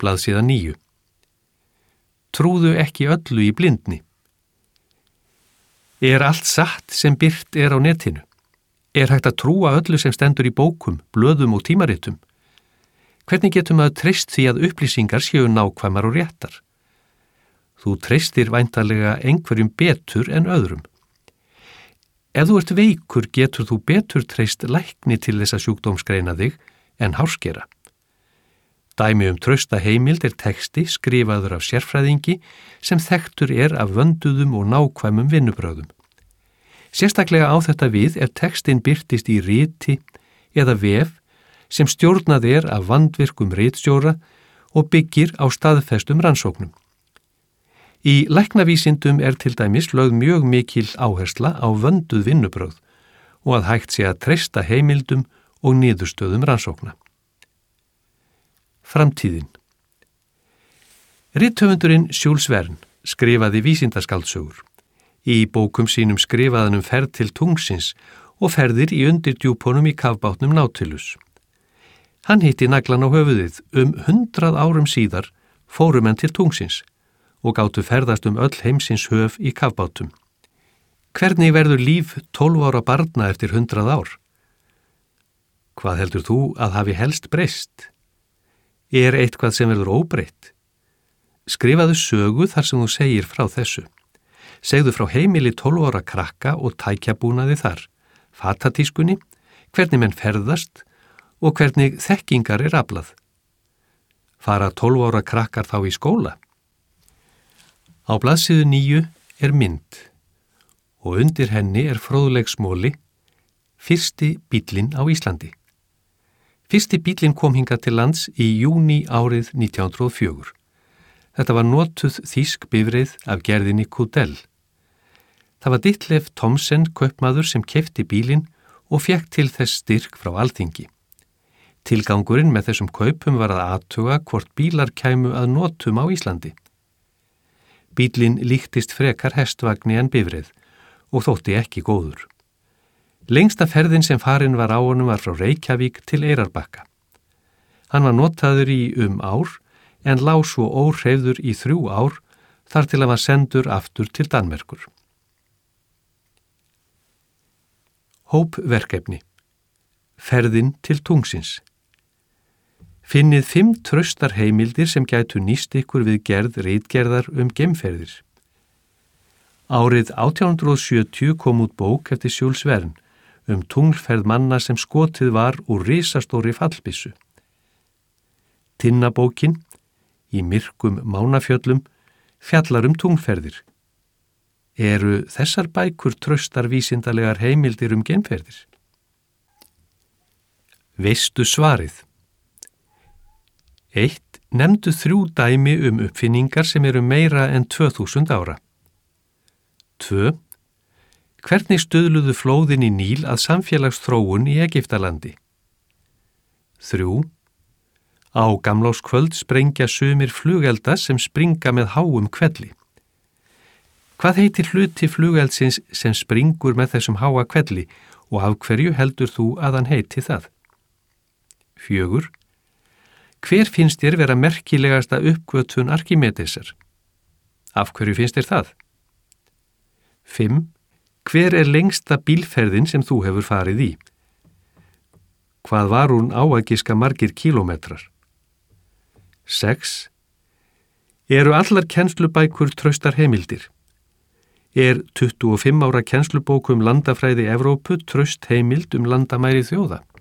Blaðsíða 9. Trúðu ekki öllu í blindni. Er allt satt sem birt er á netinu? Er hægt að trúa öllu sem stendur í bókum, blöðum og tímaritum? Hvernig getum við treyst því að upplýsingar séu nákvæmar og réttar? Þú treystir væntanlega einhverjum betur en öðrum. Ef þú ert veikur getur þú betur treyst lækni til þess að sjúkdómsgreina þig en hárskera. Dæmi trausta heimild er texti skrifaður af sérfræðingi sem þekktur er af vönduðum og nákvæmum vinnubrögðum. Sérstaklega á þetta við ef textin birtist í riti eða vef sem stjórnað er af vandvirkum ritstjóra og byggir á staðfestum rannsóknum. Í læknavísindum er til dæmis lögð mjög mikil áhersla á vönduð vinnubrögð og að hægt sé að treysta heimildum og niðurstöðum rannsókna. Framtíðin. Rithöfundurinn Jules Verne skrifaði vísindaskáldsögur. Í bókum sínum skrifaði hann ferð til tungsins og ferðir í undirdjúpunum í kafbátnum Nautilus. Hann hitti naglan á höfuðið 100 árum síðar fóru menn til tungsins og gátu ferðast öll heimsins höf í kafbátum. Hvernig verður líf 12 ára barna eftir 100 ár? Hvað heldur þú að hafi helst breyst? Er eitthvað sem verður óbreytt? Skrifaðu sögu þar sem þú segir frá þessu. Segðu frá heimili 12 ára krakka og tækjabúnaði þar, fatatískunni, hvernig menn ferðast og hvernig þekkingar er aflað. Fara 12 ára krakkar þá í skóla? Á blaðsíðu 9 er mynd og undir henni er fróðleiksmoli Fyrsti bíllinn á Íslandi. Fyrsti bíllinn kom hingað til lands í júní árið 1904. Þetta var notuð þýsk bifreið af gerðinni Kudell. Það var Ditlev Thomsen kaupmaður sem keypti bílinn og fékk til þess styrk frá Alþingi. Tilgangurinn með þessum kaupum var að athuga hvort bílar kæmu að notum á Íslandi. Bílinn líktist frekar hestvagni en bifreið og þótti ekki góður. Lengsta ferðin sem farin var á honum var frá Reykjavík til Eyrarbakka. Hann var notaður í ár en lá svo óhreyfður í 3 ár þar til hann var sendur aftur til Danmerkur. Hópverkefni. Ferðin til tungsins. Finnið 5 traustar heimildir sem gætu nýst ykkur við gerð ritgerðar geimferðir. Árið 1870 kom út bók eftir Jules Verne tunglferð manna sem skotið var úr risastóri fallbyssu. Tinnabókin, í myrkum Mánafjöllum, fjallar tunglferðir. Eru þessar bækur traustar vísindalegar heimildir geimferðir? Veistu svarið? 1. Nefndu 3 dæmi uppfinningar sem eru meira en 2000 ára. 2. Hvernig stuðluðu flóðin í Níl að samfélagsþróun í Egyptalandi? 3. Á gamlárskvöld sprengja sumir flugelda sem springa með háum hvelli. Hvað heitir hluti flugeldsins sem springur með þessum háa hvelli og af hverju heldur þú að hann heiti það? 4. Hver finnst þér vera merkilegasta uppgötvun Arkímedesar? Af hverju finnst þér það? 5. Hver er lengsta bílferðin sem þú hefur farið í? Hvað var hún á að giska margir kílómetrar? 6. Eru allar kennslubækur traustar heimildir? Er 25 ára kennslubók landafræði Evrópu traust heimild landamæri þjóða?